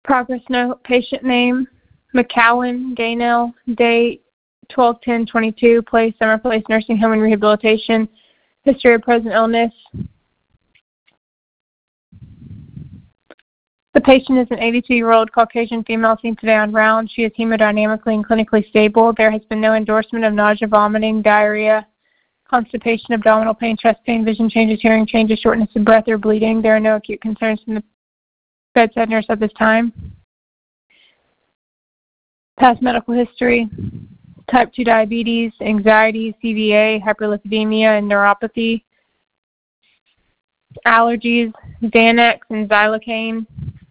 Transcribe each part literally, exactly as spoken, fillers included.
Progress note, patient name, McCowan, Gaynell, date twelve ten twenty-two, place, Summer Place Nursing Home and Rehabilitation, history of present illness. The patient is an eighty-two-year-old Caucasian female seen today on round. She is hemodynamically and clinically stable. There has been no endorsement of nausea, vomiting, diarrhea, constipation, abdominal pain, chest pain, vision changes, hearing changes, shortness of breath, or bleeding. There are no acute concerns from the bedside nurse at this time. Past medical history, type two diabetes, anxiety, C V A, hyperlipidemia, and neuropathy. Allergies, Xanax and xylocaine.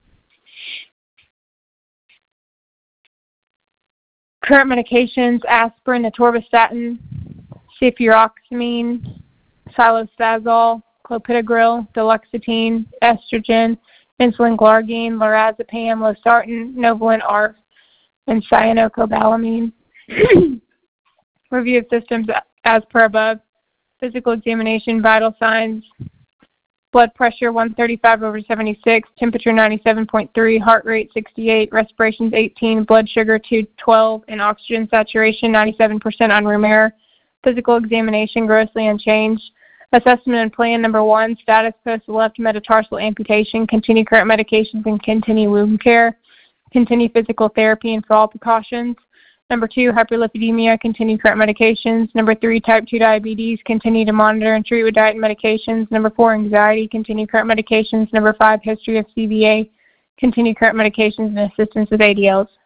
Current medications, aspirin, atorvastatin, cefuroximine, silostazol, clopidogrel, duloxetine, estrogen, insulin glargine, lorazepam, losartan, Novolin A R F, and cyanocobalamin. Review of systems as per above. Physical examination, vital signs, blood pressure one thirty-five over seventy-six, temperature ninety-seven point three, heart rate sixty-eight, respirations eighteen, blood sugar two twelve, and oxygen saturation ninety-seven percent on room air. Physical examination grossly unchanged. Assessment and plan number one, status post left metatarsal amputation, continue current medications and continue wound care, continue physical therapy and for all precautions. Number two, hyperlipidemia, continue current medications. Number three, type two diabetes, continue to monitor and treat with diet and medications. Number four, anxiety, continue current medications. Number five, history of C V A, continue current medications and assistance with A D Ls.